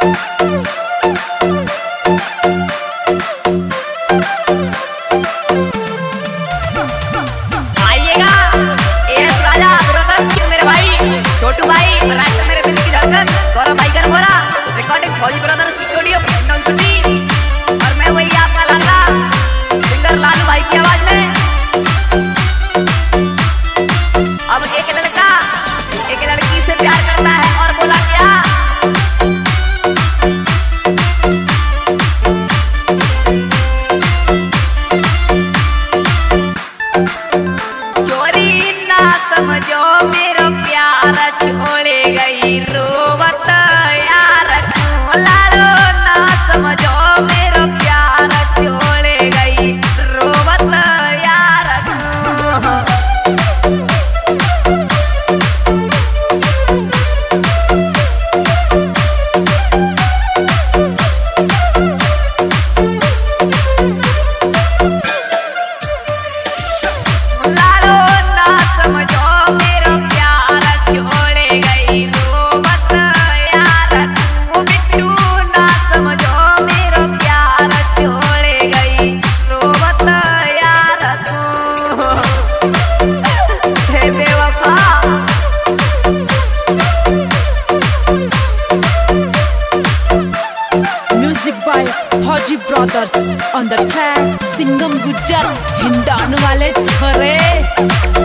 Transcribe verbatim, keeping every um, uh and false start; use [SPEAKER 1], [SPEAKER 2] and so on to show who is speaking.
[SPEAKER 1] छोटू भाई मेरे दिल की धड़कन गौरव भाई कर बोला रिकॉर्डिंग फौजी ब्रदर्स स्टूडियो और मैं वही आपका लाला सिंगर लालू भाई की आवाज में। अब एक लड़का एक लड़की से प्यार करता है और बोला क्या, चोरी ना समझो मेरा प्यार छोड़े गई रोवत यार, लालो ना समझो मेरा प्यार छोड़े गई रोवत यार। लालो ना समझो मेरा प्यार छोड़े गई रोवत यार, वो बिट्टू ना समझो मेरा प्यार छोड़े गई रोवत यार तू हे बेवफा।
[SPEAKER 2] Music by Fauji Brothers on the track Singham Gujjar हिंडान वाले छोरे।